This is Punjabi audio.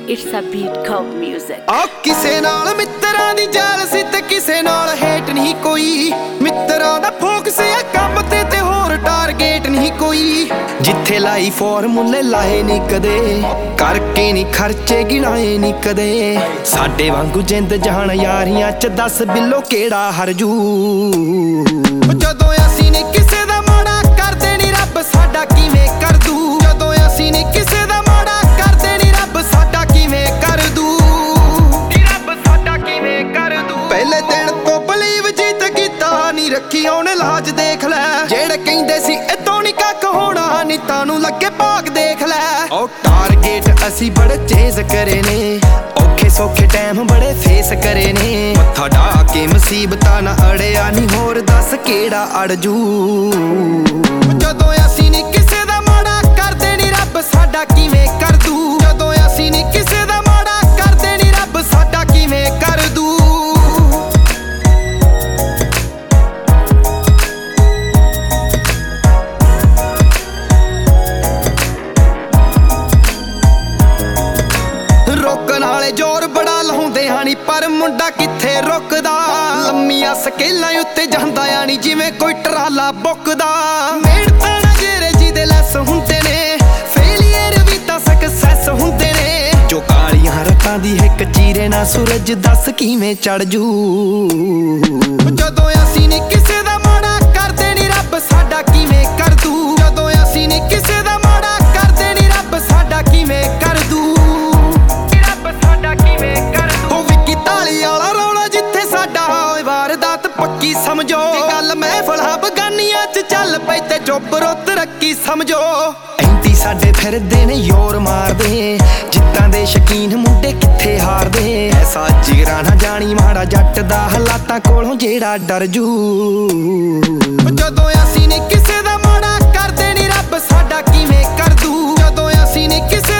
It's a beat called music. ਆ ਕਿਸੇ ਨਾਲ ਮਿੱਤਰਾਂ ਦੀ ਜੈਲਸੀ ਤੇ ਕਿਸੇ ਨਾਲ ਹੇਟ ਨਹੀਂ ਕੋਈ। ਮਿੱਤਰਾਂ ਦਾ ਫੋਕਸ ਆ ਕੰਮ ਤੇ ਹੋਰ ਟਾਰਗੇਟ ਨਹੀਂ ਕੋਈ। ਜਿੱਥੇ ਲਾਈ ਫਾਰਮੂਲੇ ਲਾਏ ਨਹੀਂ ਕਦੇ, ਕਰਕੇ ਨਹੀਂ ਖਰਚੇ ਗਿਣਾਏ ਨਹੀਂ ਕਦੇ। ਸਾਡੇ ਵਾਂਗੂ ਜਿੰਦ ਜਾਣ ਯਾਰੀਆਂ ਚ ਦੱਸ ਬਿੱਲੋ ਕਿਹੜਾ ਹਰਜੂ। ਜਦੋਂ ਅਸੀਂ ਨਹੀਂ ਕਿਸੇ ਦਾ ਮਾੜਾ ਕਰਦੇ ਨੀ ਰੱਬ ਸਾਡਾ ਕਿਵੇਂ ਕਰ ਦੂ। ਜਦੋਂ ਅਸੀਂ ਨਹੀਂ ਕਿਸੇ ਦਾ ਮਾੜਾ ਕਰਦੇ ਨੀ ਰੱਬ ਸਾਡਾ ਕਿਵੇਂ ਕਰ ਦੂ। ਰੱਬ ਸਾਡਾ ਕਿਵੇਂ ਕਰ ਦੂ। ਪਹਿਲੇ ਦਿਨ ਤੋਂ ਬਲੀਵ ਜਿੱਤ ਕੀਤਾ ਨਹੀਂ ਰੱਖੀ ਉਹਨੇ ਲਾਜ ਦੇਖ ਲੈ। ਜਿਹੜੇ ਕਹਿੰਦੇ ਸੀ ਇਤੋਂ ਨੀ ਕੱਖ ਹੋਣਾ ਨੀਤਾਂ ਨੂੰ ਲੱਗੇ ਭਾਗ ਦੇਖ ਲੈ। ਉਹ ਟਾਰਗੇਟ ਅਸੀਂ ਬੜੇ ਚੇਜ਼ ਕਰੇ ਨੇ, ਔਖੇ ਸੌਖੇ ਟਾਈਮ ਬੜੇ ਫੇਸ ਕਰੇ ਨੇ। ਮੱਥਾ ਢਾ ਕੇ ਮੁਸੀਬਤਾਂ ਨਾ ਅੜਿਆ ਨੀ ਹੋਰ ਦੱਸ ਕਿਹੜਾ ਅੜਜੂ। ਜਦੋਂ ਅਸੀਂ ਨੀ ਕਿਸੇ ਦਾ ਮਾੜਾ ਕਰਦੇ ਨੀ ਰੱਬ ਸਾਡਾ ਕਿਵੇਂ ਕਰ ਦੂ। ਜਦੋਂ ਅਸੀਂ ਨੀ ਕਿਸੇ ਦਾ ਮਾੜਾ ਕਰਦੇ ਨੀ ਰੱਬ ਸਾਡਾ ਕਿਵੇਂ ਕਰ ਦੂ। ਰੋਕਣ ਵਾਲੇ ਜ਼ੋਰ ਬੜਾ ਲਾਉਂਦੇ ਹਾਣੀ ਪਰ ਮੁੰਡਾ ਕਿੱਥੇ ਰੁਕਦਾ। ਲੰਮੀਆਂ ਸਕੇਲਾਂ ਉੱਤੇ ਜਾਂਦਾ ਆਣੀ ਜਿਵੇਂ ਕੋਈ ਟਰਾਲਾ ਬੁੱਕਦਾ। ਮਿਹਨਤਾਂ ਨਾ ਜਿਹੜੇ ਜਿਹਦੇ ਲੈਸ ਹੁੰਦੇ ਨੇ, ਫੇਲੀਅਰ ਵੀ ਤਾਂ ਸਕਸੈਸ ਹੁੰਦੇ ਨੇ। ਜੋ ਕਾਲੀਆਂ ਰਾਤਾਂ ਦੀ ਇੱਕ ਚੀਰੇ ਨਾ ਸੂਰਜ ਦੱਸ ਕਿਵੇਂ ਚੜ ਜੂ। ਜਦੋਂ ਅਸੀਂ ਨੀ ਕਿਸੇ ਦਾ ਮਾੜਾ ਕਰਦੇ ਨੀ ਰੱਬ ਸਾਡਾ ਕਿਵੇਂ ਕਰ ਦੂ। ਜਦੋਂ ਅਸੀਂ ਨੀ ਕਿਸੇ ਦਾ ਮਾੜਾ ਕਰਦੇ ਨੀ ਰੱਬ ਸਾਡਾ ਕਿਵੇਂ ਕਰ ਦੂ। ਪੱਕੀ ਸਮਝੋ ਗੱਲ ਮਹਿਫਲਾਂ ਬਗਾਨੀਆਂ ਚ ਚੱਲ ਪਈ ਤੇ ਚੁੱਪ ਰੁੱਤ ਰੱਖੀ ਸਮਝੋ। ਐਂਤੀ ਸਾਡੇ ਫਿਰਦੇ ਨੇ ਯੋਰ ਮਾਰਦੇ, ਜਿੱਤਾਂ ਦੇ ਸ਼ਕੀਨ ਮੁੰਡੇ ਕਿੱਥੇ ਹਾਰਦੇ। ਐਸਾ ਜਿਗਰਾ ਨਾ ਜਾਣੀ ਮਾੜਾ ਜੱਟ ਦਾ ਹਾਲਾਤਾਂ ਕੋਲੋਂ ਜਿਹੜਾ ਡਰ ਜੂ। ਜਦੋਂ ਅਸੀਂ ਨੀ ਕਿਸੇ ਦਾ ਮਾੜਾ ਕਰਦੇ ਨੀ ਰੱਬ ਸਾਡਾ ਕਿਵੇਂ ਕਰ ਦੂ। ਜਦੋਂ ਅਸੀਂ ਨੀ ਕਿਸੇ